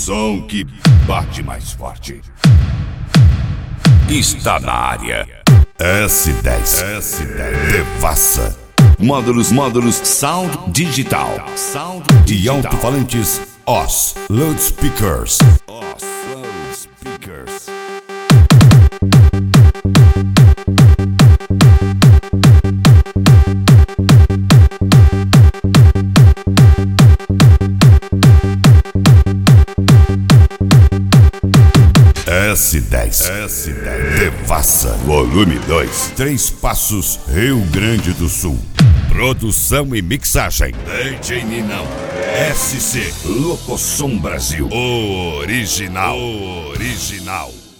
som que bate mais forte. Está na área. S10 Devassa. Módulos Sound Digital. E alto-falantes OS Loudspeakers. S10 Devassa. Volume 2. 3 Passos, Rio Grande do Sul. Produção e mixagem DJ Ninão. SC Locosom Brasil. O original.